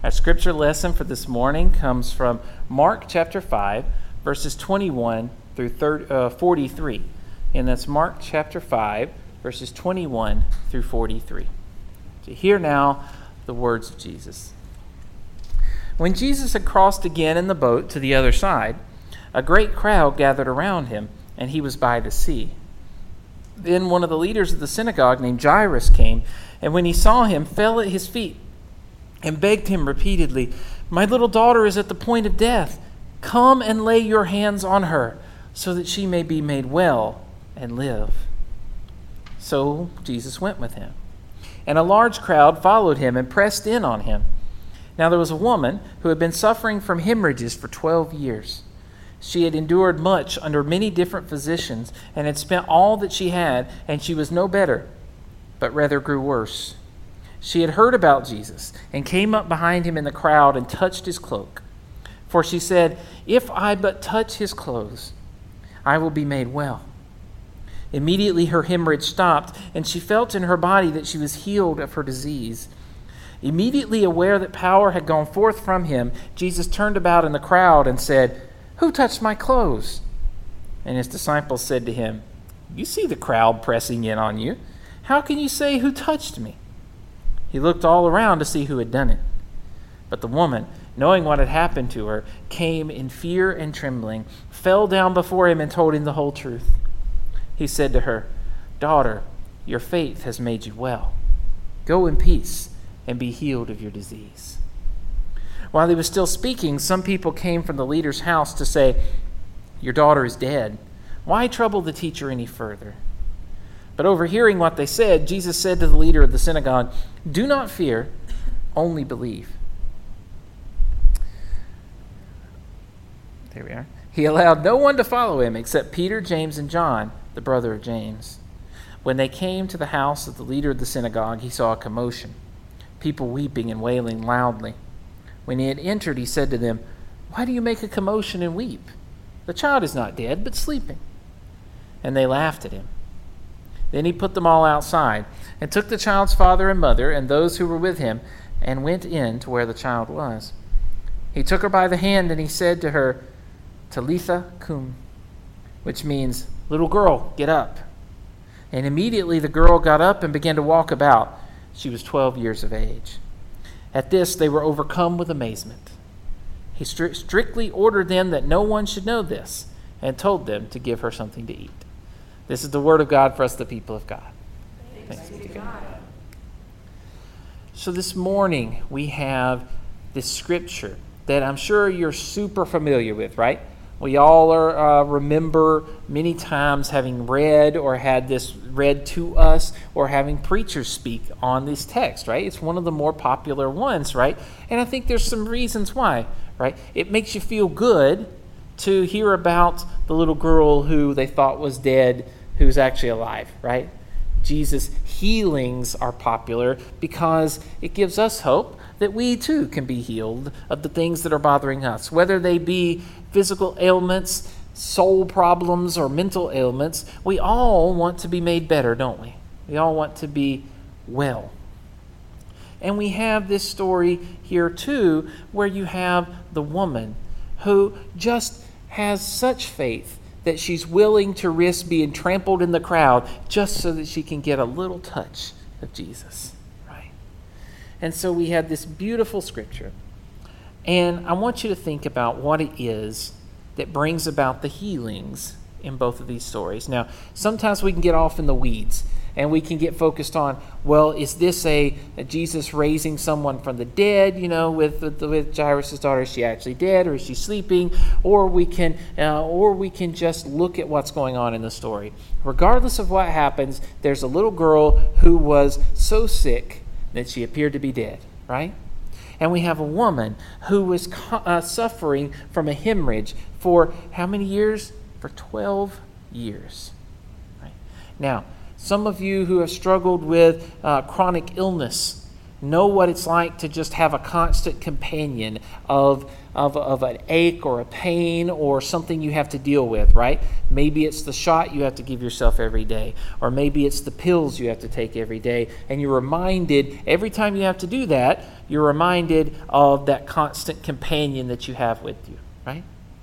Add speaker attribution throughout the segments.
Speaker 1: Our scripture lesson for this morning comes from Mark chapter 5, verses 21 through 43. And that's Mark chapter 5, verses 21 through 43. So hear now the words of Jesus. When Jesus had crossed again in the boat to the other side, a great crowd gathered around him, and he was by the sea. Then one of the leaders of the synagogue named Jairus came, and when he saw him, fell at his feet and begged him repeatedly, "My little daughter is at the point of death. Come and lay your hands on her, so that she may be made well and live." So Jesus went with him, and a large crowd followed him and pressed in on him. Now there was a woman who had been suffering from hemorrhages for 12 years. She had endured much under many different physicians and had spent all that she had, and she was no better, but rather grew worse. She had heard about Jesus and came up behind him in the crowd and touched his cloak. For she said, "If I but touch his clothes, I will be made well." Immediately her hemorrhage stopped, and she felt in her body that she was healed of her disease. Immediately aware that power had gone forth from him, Jesus turned about in the crowd and said, "Who touched my clothes?" And his disciples said to him, "You see the crowd pressing in on you. How can you say, 'Who touched me?'" He looked all around to see who had done it. But the woman, knowing what had happened to her, came in fear and trembling, fell down before him and told him the whole truth. He said to her, "Daughter, your faith has made you well. Go in peace and be healed of your disease." While he was still speaking, some people came from the leader's house to say, "Your daughter is dead. Why trouble the teacher any further?" But overhearing what they said, Jesus said to the leader of the synagogue, "Do not fear, only believe." There we are. He allowed no one to follow him except Peter, James, and John, the brother of James. When they came to the house of the leader of the synagogue, he saw a commotion, people weeping and wailing loudly. When he had entered, he said to them, "Why do you make a commotion and weep? The child is not dead, but sleeping." And they laughed at him. Then he put them all outside and took the child's father and mother and those who were with him and went in to where the child was. He took her by the hand and he said to her, "Talitha cum," which means, "Little girl, get up." And immediately the girl got up and began to walk about. She was 12 years of age. At this they were overcome with amazement. He strictly ordered them that no one should know this and told them to give her something to eat. This is the word of God for us, the people of God. Thanks be to God. So this morning we have this scripture that I'm sure you're super familiar with, right? We all remember many times having read or had this read to us or having preachers speak on this text, right? It's one of the more popular ones, right? And I think there's some reasons why, right? It makes you feel good to hear about the little girl who they thought was dead, who's actually alive, right? Jesus' healings are popular because it gives us hope that we too can be healed of the things that are bothering us, whether they be physical ailments, soul problems, or mental ailments. We all want to be made better, don't we? We all want to be well. And we have this story here too, where you have the woman who just has such faith that she's willing to risk being trampled in the crowd just so that she can get a little touch of Jesus, right? And so we have this beautiful scripture. And I want you to think about what it is that brings about the healings in both of these stories. Now, sometimes we can get off in the weeds and we can get focused on, well, is this a Jesus raising someone from the dead, with Jairus' daughter? Is she actually dead, or is she sleeping? Or we can just look at what's going on in the story. Regardless of what happens, there's a little girl who was so sick that she appeared to be dead, right? And we have a woman who was suffering from a hemorrhage for how many years? For 12 years. Right? Now, some of you who have struggled with chronic illness, know what it's like to just have a constant companion of an ache or a pain or something you have to deal with, right? Maybe it's the shot you have to give yourself every day, or maybe it's the pills you have to take every day, and you're reminded, every time you have to do that, you're reminded of that constant companion that you have with you, right?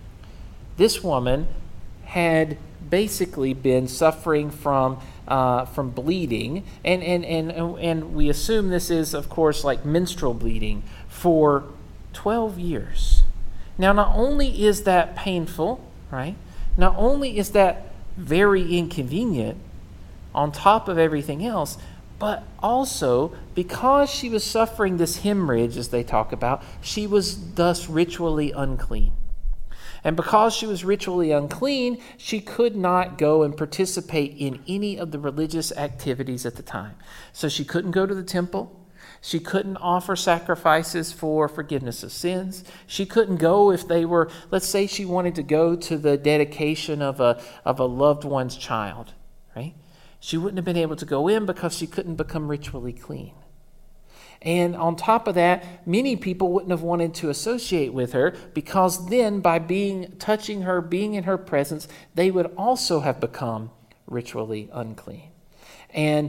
Speaker 1: This woman had basically been suffering from bleeding, and we assume this is, of course, like menstrual bleeding, for 12 years. Now, not only is that painful, right? Not only is that very inconvenient on top of everything else, but also because she was suffering this hemorrhage, as they talk about, she was thus ritually unclean. And because she was ritually unclean, she could not go and participate in any of the religious activities at the time. So she couldn't go to the temple. She couldn't offer sacrifices for forgiveness of sins. She couldn't go if they were, let's say she wanted to go to the dedication of a loved one's child, right? She wouldn't have been able to go in because she couldn't become ritually clean. And on top of that, many people wouldn't have wanted to associate with her, because then by touching her, being in her presence, they would also have become ritually unclean. And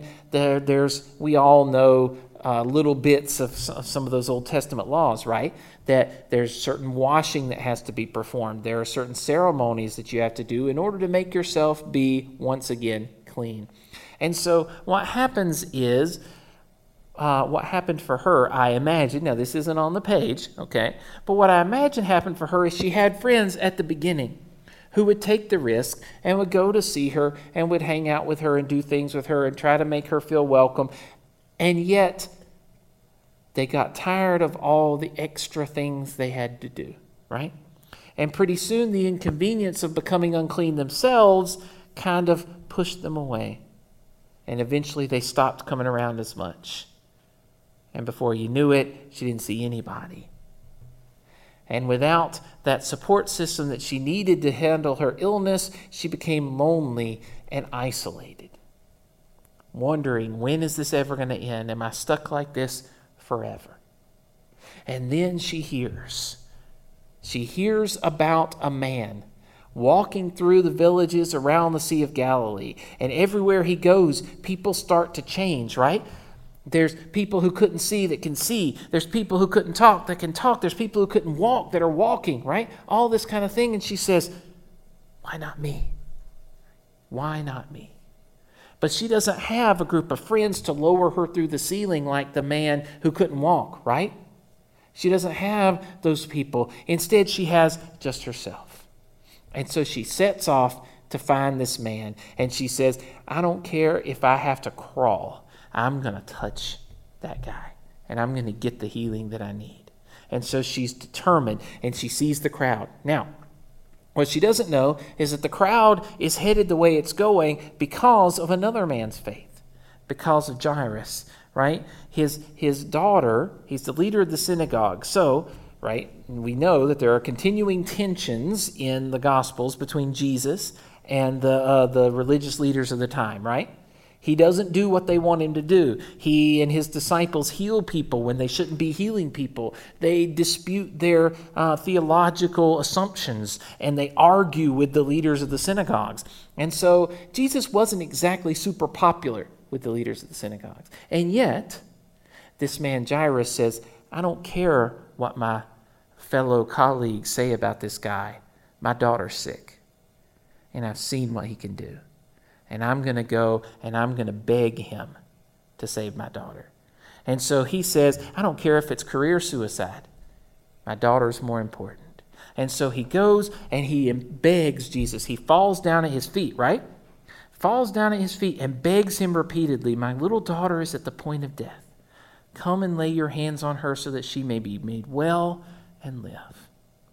Speaker 1: we all know little bits of some of those Old Testament laws, right? That there's certain washing that has to be performed. There are certain ceremonies that you have to do in order to make yourself be once again clean. And so what happens is, what happened for her, I imagine, now this isn't on the page, okay, but what I imagine happened for her is she had friends at the beginning who would take the risk and would go to see her and would hang out with her and do things with her and try to make her feel welcome. And yet, they got tired of all the extra things they had to do, right? And pretty soon, the inconvenience of becoming unclean themselves kind of pushed them away. And eventually, they stopped coming around as much. And before you knew it, she didn't see anybody. And without that support system that she needed to handle her illness, she became lonely and isolated, wondering, when is this ever going to end? Am I stuck like this forever? And then she hears about a man walking through the villages around the Sea of Galilee. And everywhere he goes, people start to change, right? There's people who couldn't see that can see. There's people who couldn't talk that can talk. There's people who couldn't walk that are walking, right? All this kind of thing. And she says, why not me? Why not me? But she doesn't have a group of friends to lower her through the ceiling like the man who couldn't walk, right? She doesn't have those people. Instead, she has just herself. And so she sets off to find this man. And she says, I don't care if I have to crawl. I'm going to touch that guy, and I'm going to get the healing that I need. And so she's determined, and she sees the crowd. Now, what she doesn't know is that the crowd is headed the way it's going because of another man's faith, because of Jairus, right? His daughter, he's the leader of the synagogue. So, right, we know that there are continuing tensions in the Gospels between Jesus and the religious leaders of the time, right? He doesn't do what they want him to do. He and his disciples heal people when they shouldn't be healing people. They dispute their theological assumptions, and they argue with the leaders of the synagogues. And so Jesus wasn't exactly super popular with the leaders of the synagogues. And yet, this man Jairus says, I don't care what my fellow colleagues say about this guy. My daughter's sick, and I've seen what he can do. And I'm going to go and I'm going to beg him to save my daughter. And so he says, I don't care if it's career suicide. My daughter's more important. And so he goes and he begs Jesus. He falls down at his feet, right? Falls down at his feet and begs him repeatedly, my little daughter is at the point of death. Come and lay your hands on her so that she may be made well and live.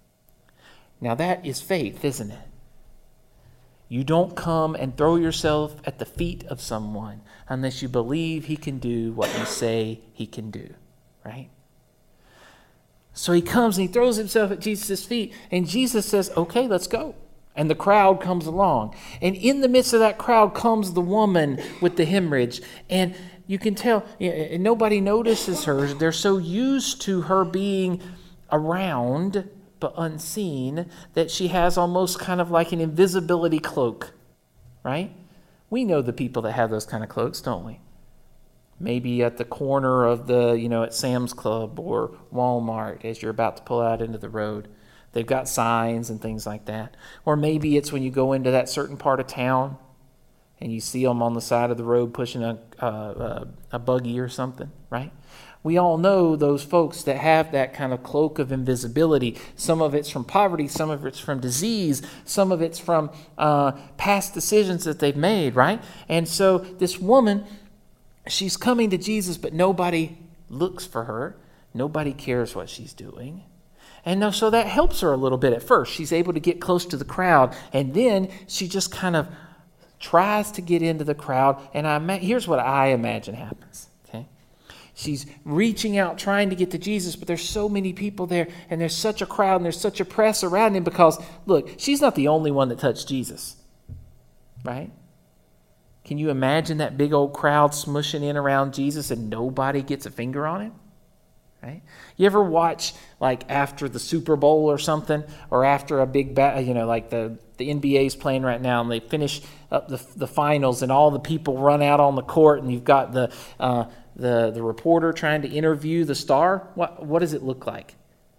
Speaker 1: Now that is faith, isn't it? You don't come and throw yourself at the feet of someone unless you believe he can do what you say he can do, right? So he comes and he throws himself at Jesus' feet, and Jesus says, okay, let's go. And the crowd comes along. And in the midst of that crowd comes the woman with the hemorrhage. And you can tell, nobody notices her. They're so used to her being around but unseen that she has almost kind of like an invisibility cloak, right? We know the people that have those kind of cloaks, don't we? Maybe at the corner of at Sam's Club or Walmart as you're about to pull out into the road. They've got signs and things like that. Or maybe it's when you go into that certain part of town and you see them on the side of the road pushing a buggy or something, right? We all know those folks that have that kind of cloak of invisibility. Some of it's from poverty, some of it's from disease, some of it's from past decisions that they've made, right? And so this woman, she's coming to Jesus, but nobody looks for her. Nobody cares what she's doing. And so that helps her a little bit at first. She's able to get close to the crowd, and then she just kind of tries to get into the crowd. And here's what I imagine happens. Okay, she's reaching out, trying to get to Jesus, but there's so many people there, and there's such a crowd, and there's such a press around him because, look, she's not the only one that touched Jesus, right? Can you imagine that big old crowd smushing in around Jesus and nobody gets a finger on him? Right? You ever watch like after the Super Bowl or something, or after a big like the NBA's playing right now, and they finish up the finals, and all the people run out on the court, and you've got the reporter trying to interview the star. What does it look like?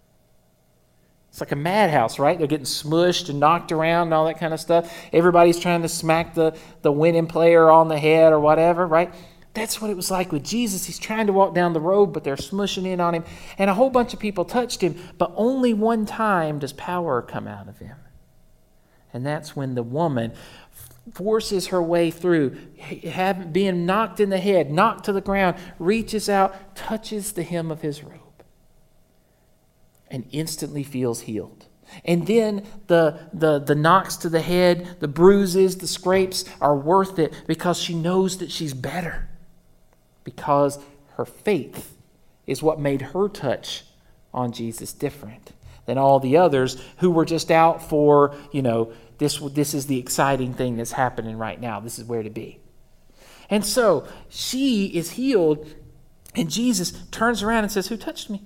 Speaker 1: It's like a madhouse, right? They're getting smushed and knocked around and all that kind of stuff. Everybody's trying to smack the winning player on the head or whatever, right? That's what it was like with Jesus. He's trying to walk down the road, but they're smushing in on him. And a whole bunch of people touched him, but only one time does power come out of him. And that's when the woman forces her way through, being knocked in the head, knocked to the ground, reaches out, touches the hem of his robe, and instantly feels healed. And then the knocks to the head, the bruises, the scrapes are worth it because she knows that she's better. Because her faith is what made her touch on Jesus different than all the others who were just out for, this is the exciting thing that's happening right now. This is where to be. And so she is healed, and Jesus turns around and says, "Who touched me?"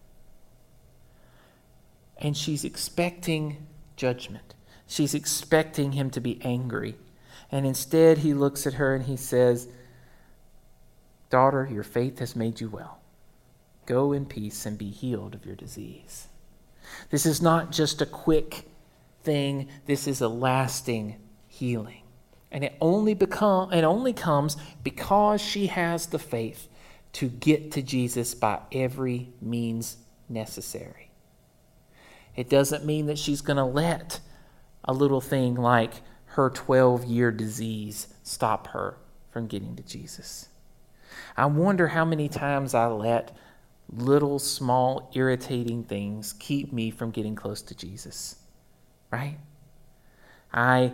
Speaker 1: And she's expecting judgment. She's expecting him to be angry. And instead he looks at her and he says, "Daughter, your faith has made you well. Go in peace and be healed of your disease." This is not just a quick thing. This is a lasting healing. And it only comes because she has the faith to get to Jesus by every means necessary. It doesn't mean that she's going to let a little thing like her 12-year disease stop her from getting to Jesus. I wonder how many times I let little, small, irritating things keep me from getting close to Jesus, right? I'm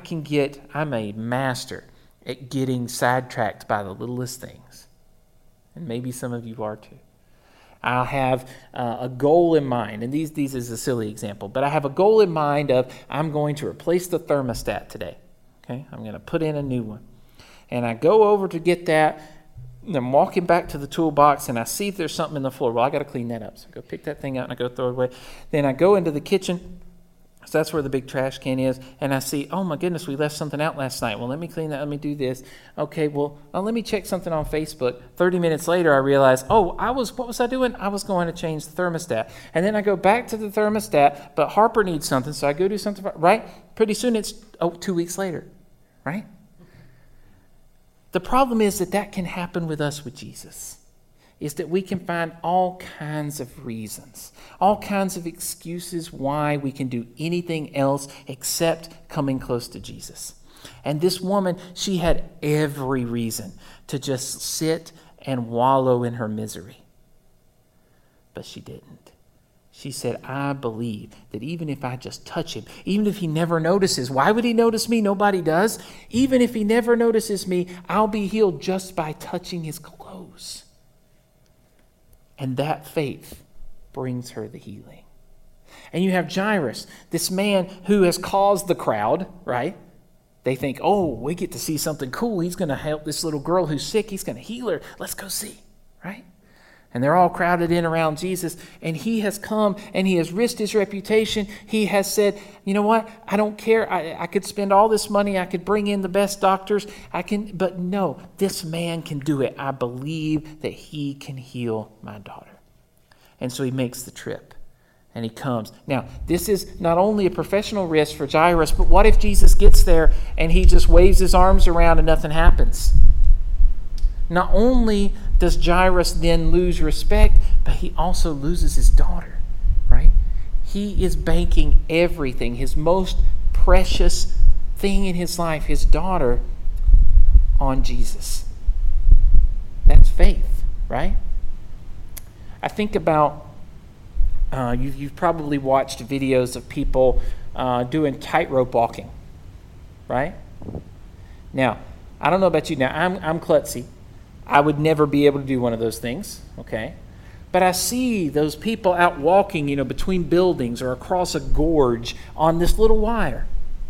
Speaker 1: a master at getting sidetracked by the littlest things. And maybe some of you are too. I'll have a goal in mind, and these is a silly example, but I have a goal in mind of I'm going to replace the thermostat today. Okay, I'm going to put in a new one. And I go over to get that, and I'm walking back to the toolbox, and I see if there's something in the floor. Well, I got to clean that up. So I go pick that thing out, and I go throw it away. Then I go into the kitchen. So that's where the big trash can is. And I see, oh my goodness, we left something out last night. Well, let me clean that. Let me do this. Okay, well, let me check something on Facebook. 30 minutes later, I realize, what was I doing? I was going to change the thermostat. And then I go back to the thermostat, but Harper needs something, so I go do something, right? Pretty soon it's 2 weeks later, right? The problem is that can happen with us with Jesus. Is that we can find all kinds of reasons, all kinds of excuses why we can do anything else except coming close to Jesus. And this woman, she had every reason to just sit and wallow in her misery. But she didn't. She said, I believe that even if I just touch him, even if he never notices, why would he notice me? Nobody does. Even if he never notices me, I'll be healed just by touching his clothes. And that faith brings her the healing. And you have Jairus, this man who has caused the crowd, right? They think, oh, we get to see something cool. He's going to help this little girl who's sick. He's going to heal her. Let's go see, right? And they're all crowded in around Jesus. And he has come and he has risked his reputation. He has said, you know what? I don't care. I could spend all this money. I could bring in the best doctors. But no, this man can do it. I believe that he can heal my daughter. And so he makes the trip. And he comes. Now, this is not only a professional risk for Jairus, but what if Jesus gets there and he just waves his arms around and nothing happens? Not only does Jairus then lose respect, but he also loses his daughter, right? He is banking everything, his most precious thing in his life, his daughter, on Jesus. That's faith, right? I think about you've probably watched videos of people doing tightrope walking, right? Now, I don't know about you. Now, I'm klutzy. I would never be able to do one of those things, okay? But I see those people out walking, between buildings or across a gorge on this little wire.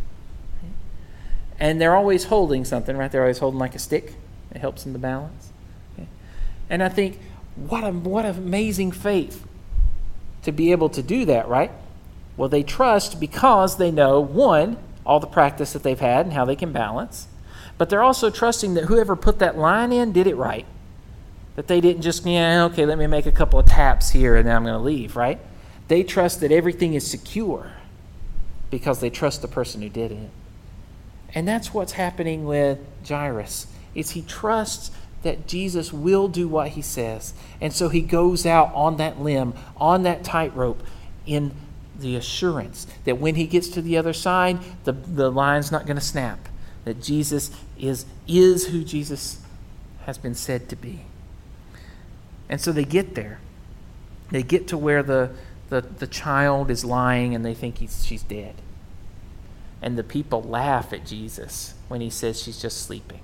Speaker 1: And they're always holding something, right? They're always holding like a stick. It helps them to balance. Okay? And I think, what amazing faith to be able to do that, right? Well, they trust because they know, one, all the practice that they've had and how they can balance. But they're also trusting that whoever put that line in did it right. That they didn't just, okay, let me make a couple of taps here and then I'm going to leave, right? They trust that everything is secure because they trust the person who did it. And that's what's happening with Jairus, is he trusts that Jesus will do what he says. And so he goes out on that limb, on that tightrope, in the assurance that when he gets to the other side, the line's not going to snap. That Jesus is who Jesus has been said to be. And so they get there. They get to where the child is lying and they think she's dead. And the people laugh at Jesus when he says she's just sleeping.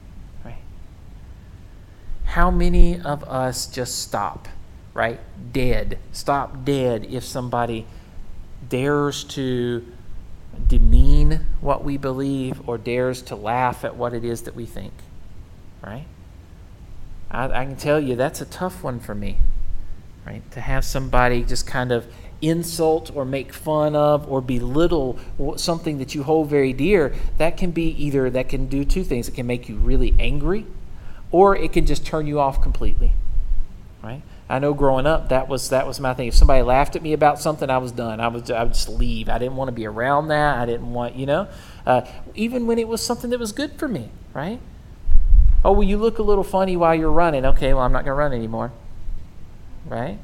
Speaker 1: How many of us just stop, right? Dead. Stop dead if somebody dares to demean what we believe or dares to laugh at what it is that we think, right? I can tell you that's a tough one for me, right? To have somebody just kind of insult or make fun of or belittle something that you hold very dear, that can do two things. It can make you really angry, or it can just turn you off completely, right? I know growing up, that was my thing. If somebody laughed at me about something, I was done. I would just leave. I didn't want to be around that. I didn't want, even when it was something that was good for me, right? Oh, well, you look a little funny while you're running. Okay, well, I'm not going to run anymore, right?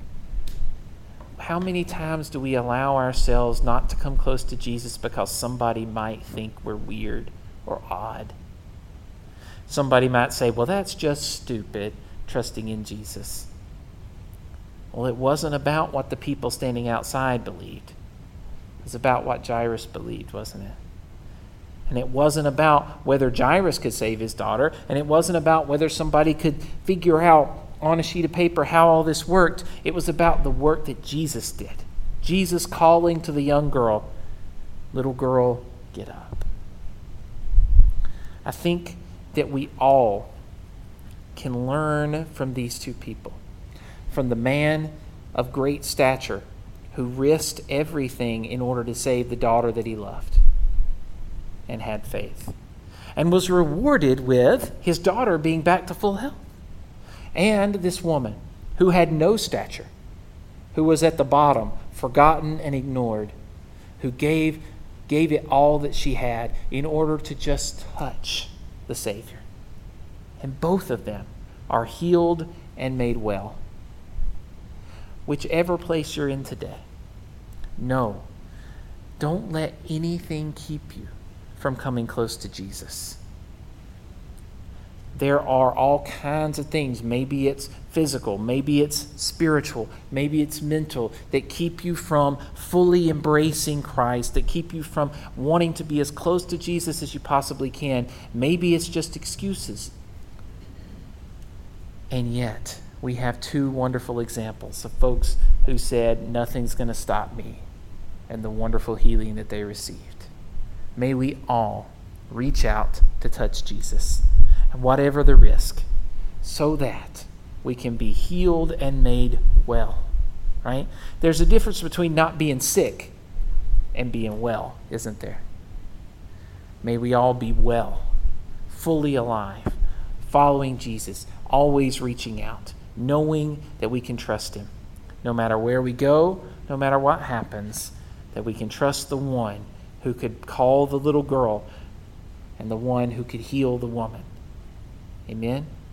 Speaker 1: How many times do we allow ourselves not to come close to Jesus because somebody might think we're weird or odd? Somebody might say, well, that's just stupid, trusting in Jesus. Well, it wasn't about what the people standing outside believed. It was about what Jairus believed, wasn't it? And it wasn't about whether Jairus could save his daughter, and it wasn't about whether somebody could figure out on a sheet of paper how all this worked. It was about the work that Jesus did. Jesus calling to the young girl, little girl, get up. I think that we all can learn from these two people. From the man of great stature who risked everything in order to save the daughter that he loved and had faith, and was rewarded with his daughter being back to full health. And this woman who had no stature, who was at the bottom, forgotten and ignored, who gave it all that she had in order to just touch the Savior. And both of them are healed and made well. Whichever place you're in today, no, don't let anything keep you from coming close to Jesus. There are all kinds of things. Maybe it's physical, maybe it's spiritual, maybe it's mental, that keep you from fully embracing Christ, that keep you from wanting to be as close to Jesus as you possibly can. Maybe it's just excuses. And yet, we have two wonderful examples of folks who said, nothing's going to stop me, and the wonderful healing that they received. May we all reach out to touch Jesus, whatever the risk, so that we can be healed and made well, right? There's a difference between not being sick and being well, isn't there? May we all be well, fully alive, following Jesus, always reaching out, knowing that we can trust him. No matter where we go, no matter what happens, that we can trust the one who could call the little girl and the one who could heal the woman. Amen?